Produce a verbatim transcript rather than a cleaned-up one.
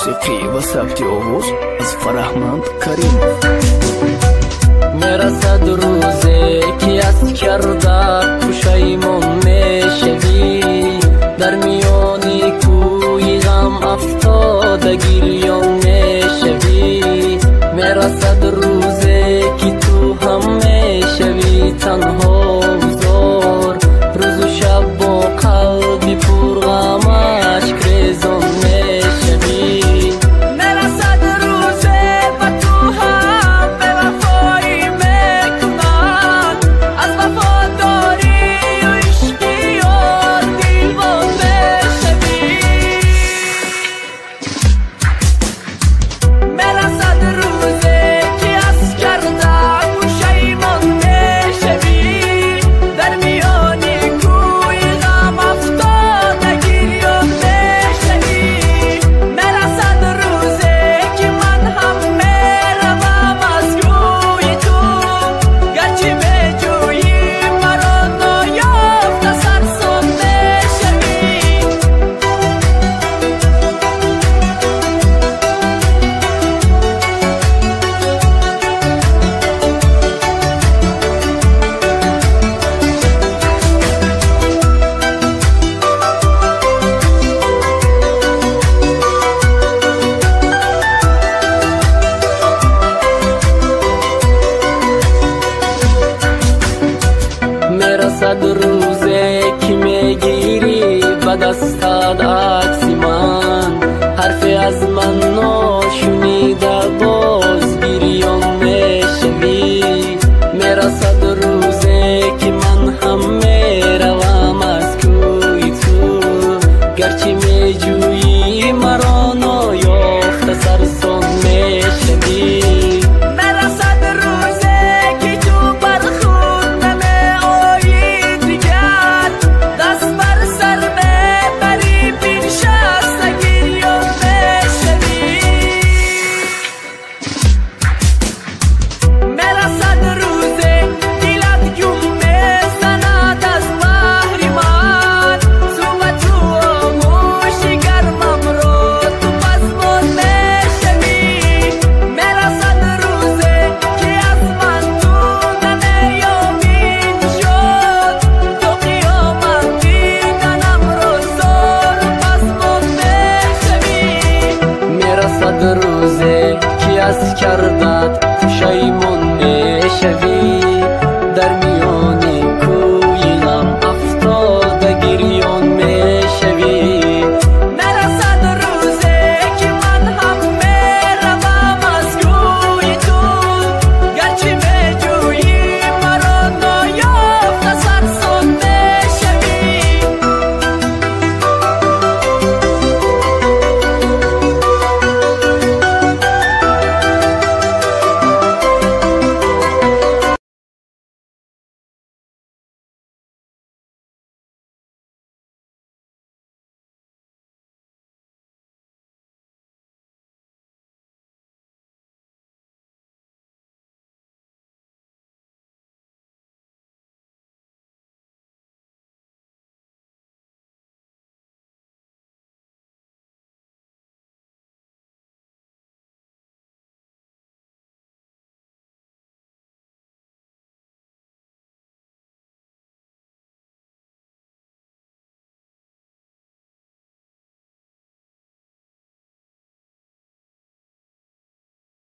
موسیقی و ثبت آواز از فرهمند کریمов. میرسد روزی که از کردت پشیمان میشوی، در میانی کوی غم افتاده گریان میشوی. میرسد روزی که تو هم میشوی تنها زار، روز و شب با قلبی پر غم اشک ریزان میشوی. میرسد روزی و تو هم به وفایی میکنن، از وفاداری و عشقی یار دیوان میشوی. میرسد روزی که از کردن پشیمان میشوی، در میانی کوی غم افتاده گریان میشوی. میرسد روزی که من هم میروم از روی تو، گرچه بجویی مرا نایافته سرسام میشوی. میرسد روزی که میگیری به دستت عکس